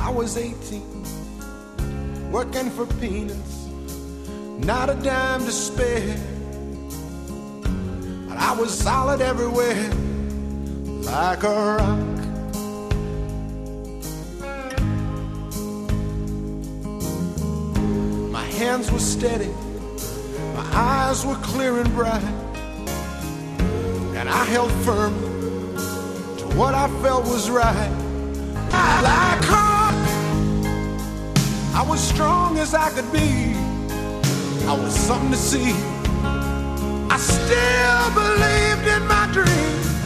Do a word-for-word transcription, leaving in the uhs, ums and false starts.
I was eighteen, working for peanuts, not a dime to spare. But I was solid everywhere, like a rock. My hands were steady, my eyes were clear and bright, and I held firm to what I felt was right. Like her, I was strong as I could be. I was something to see. I still believed in my dreams.